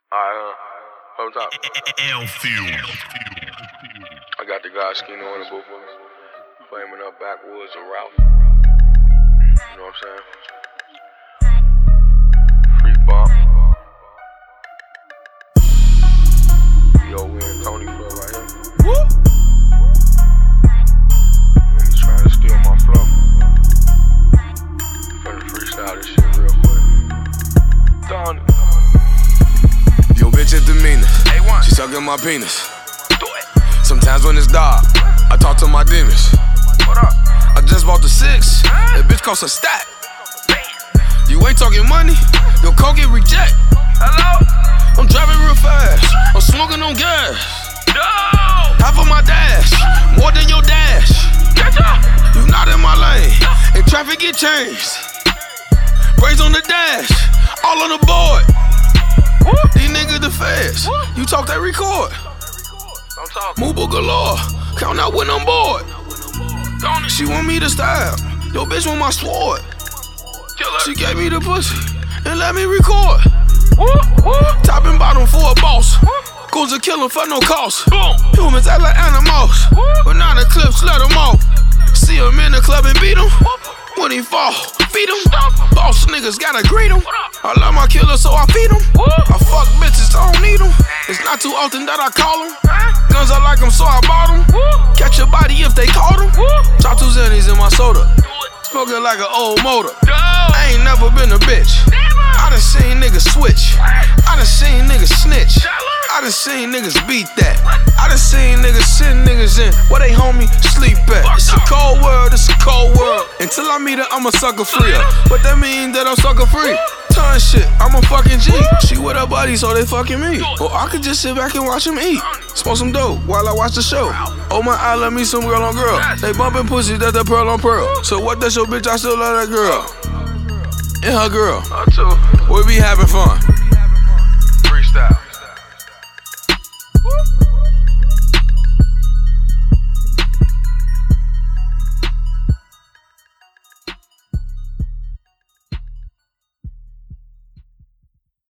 Alright, hold top. L-Field. I got the guy skin on the book for me. Flaming up backwoods of Ralph. You know what I'm saying? Free bump. Yo, we in Tony flow right here. Woo! I'm just trying to steal my flow. Finna freestyle this shit real quick. Done. Yo, bitch at the meanest. A1. She sucking my penis. Do it. Sometimes when it's dark, I talk to my demons. What up? I just bought the 6. That bitch cost a stack. You ain't talking money, your coke get reject. Hello? I'm driving real fast, I'm smoking on gas. No! Half of my dash, more than your dash. Catch up! You not in my lane, and traffic get changed. Brakes on the dash, all on the board. These niggas the feds, you talk that record. Don't talk. Move galore, count out when I'm bored. She want me to style, yo bitch want my sword. Killer. She gave me the pussy and let me record. Woo, woo. Top and bottom for a boss. Goes a killer for no cost. Boom. Humans act like animals, banana clips let them off. See him in the club and beat him. When he fall, feed him. Boss niggas gotta greet him. I love my killer so I feed him. I fuck bitches, I don't need them. It's not too often that I call them. Guns I like them so I bought them. Catch a body if they caught them. Drop 2 Xannies in my soda. Smoking like an old motor. I ain't never been a bitch. I done seen niggas switch. I done seen niggas snitch. I done seen niggas beat that. I done seen niggas send niggas in where they homie sleep at. It's a cold world, it's a cold world. Until I meet her, I'm a sucker free. But that mean that I'm sucker free. Ton shit, I'm a fucking G. She with her buddy, so they fucking me. Or I could just sit back and watch them eat. Smoke some dope while I watch the show. Oh my eye, let me some girl on girl. They bumping pussy, that's the pearl on pearl. So what, that's your bitch, I still love that girl. And her girl, too. we be having fun.